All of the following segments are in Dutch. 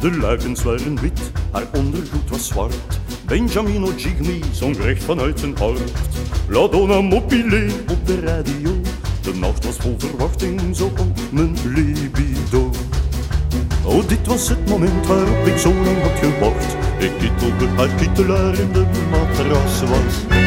De lakens waren wit, haar ondergoed was zwart. Benjamino Gigli zong recht vanuit zijn hart. La Donna Mobile op de radio. De nacht was vol verwachting, zo ook mijn libido. Oh, dit was het moment waarop ik zo lang had gewacht. Ik kittelde haar kittelaar in de matras was.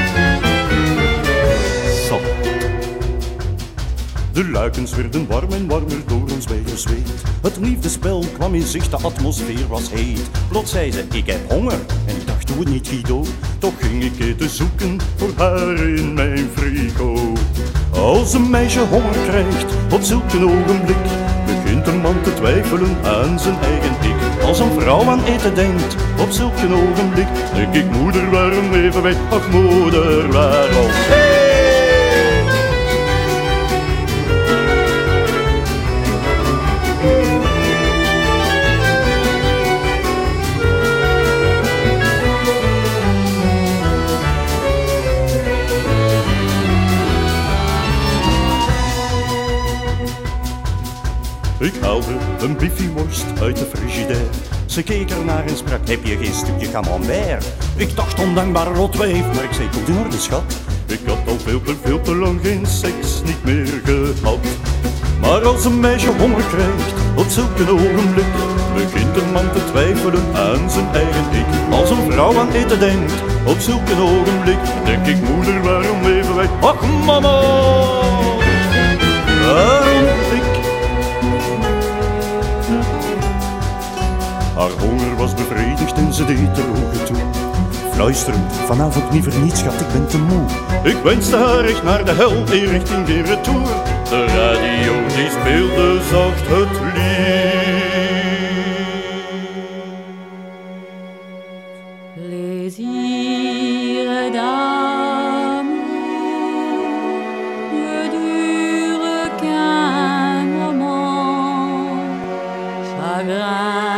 De lakens werden warm en warmer door ons beider zweet. Het liefdespel kwam in zicht, de atmosfeer was heet. Plots zei ze, ik heb honger. En ik dacht, doe het niet Guido. Toch ging ik eten zoeken voor haar in mijn frigo. Als een meisje honger krijgt, op zulk een ogenblik begint een man te twijfelen aan zijn eigen ik. Als een vrouw aan eten denkt, op zulk een ogenblik denk ik, moeder, waarom leven wij? Ach moeder, waarom? Ik haalde een biffieworst uit de frigidaire. Ze keek ernaar en sprak, heb je geen stukje camembert? Ik dacht ondankbaar rotwijf, maar ik zei, goed in orde schat. Ik had al veel te lang geen seks niet meer gehad. Maar als een meisje honger krijgt, op zulk een ogenblik begint een man te twijfelen aan zijn eigen ik. Als een vrouw aan eten denkt, op zulk een ogenblik denk ik, moeder, waarom leven wij? Ach mama, waarom ik? Haar honger was bevredigd en ze deed de ogen toe. Fluisterend, vanavond liever niet schat, ik ben te moe. Ik wenste haar echt naar de hel in richting geen retour. De radio die speelde zacht het lied. Plaisir d'amour ne dure qu'un moment. Chagrin